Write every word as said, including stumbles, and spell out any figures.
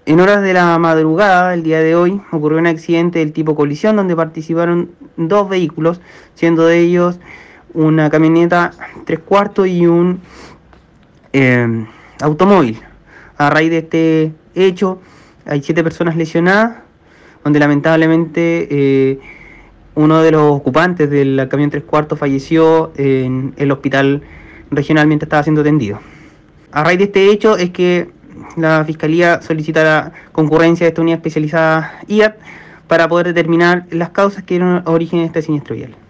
En horas de la madrugada del día de hoy ocurrió un accidente del tipo colisión donde participaron dos vehículos, siendo de ellos una camioneta tres cuartos y un eh, automóvil. A raíz de este hecho hay siete personas lesionadas, donde lamentablemente eh, uno de los ocupantes del camión tres cuartos falleció en el hospital regional mientras estaba siendo atendido. A raíz de este hecho es que la Fiscalía solicita la concurrencia de esta unidad especializada I A T para poder determinar las causas que dieron origen a este siniestro vial.